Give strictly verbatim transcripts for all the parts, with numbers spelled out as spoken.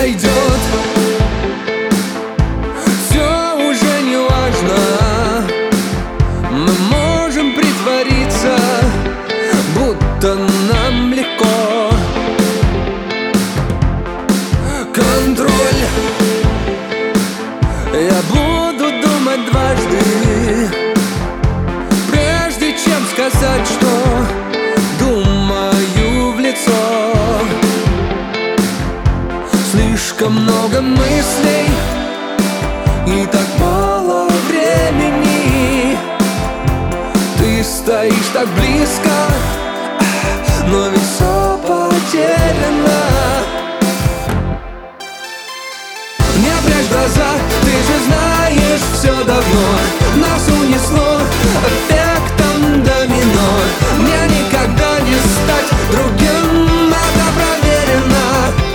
пройдет. Все уже не важно, мы можем притвориться, будто нам легко. Контроль. Я буду думать дважды, прежде чем сказать, что думаю в лицо. Слишком много мыслей и так мало времени. Ты стоишь так близко, но ведь все потеряно. Не прячь глаза, ты же знаешь все давно. Нас унесло эффектом домино. Мне никогда не стать другим, это проверено.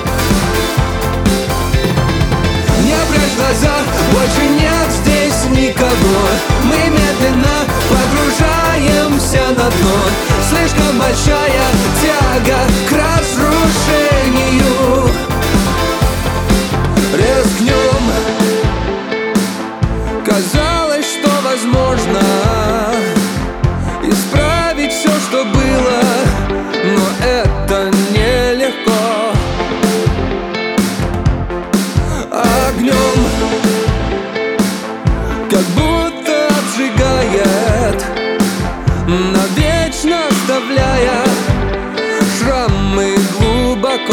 Не прячь глаза, больше нет здесь никого. Мы медленно погружаемся на дно. Слишком большая тяга к разрушению. Рискнем. Казалось, что возможно исправить все, что было, но это нелегко. Огнем, как будто обжигает, навечно оставляя шрамы глубоко.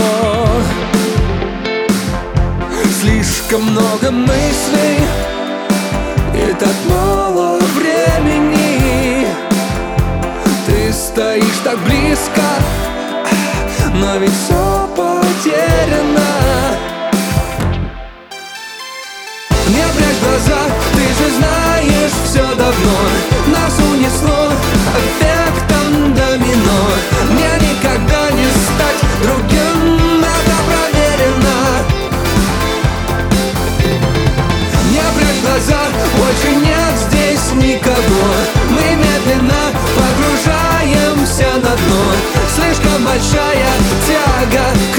Слишком много мыслей и так мало времени. Ты стоишь так близко, но ведь все потеряно. Не прячь глаза, ты же знаешь все давно. Нас унесло эффектом домино. Мне никогда не стать другим, это проверено. Не прячь глаза, больше нет здесь никого. Мы медленно погружаемся на дно. Слишком большая тяга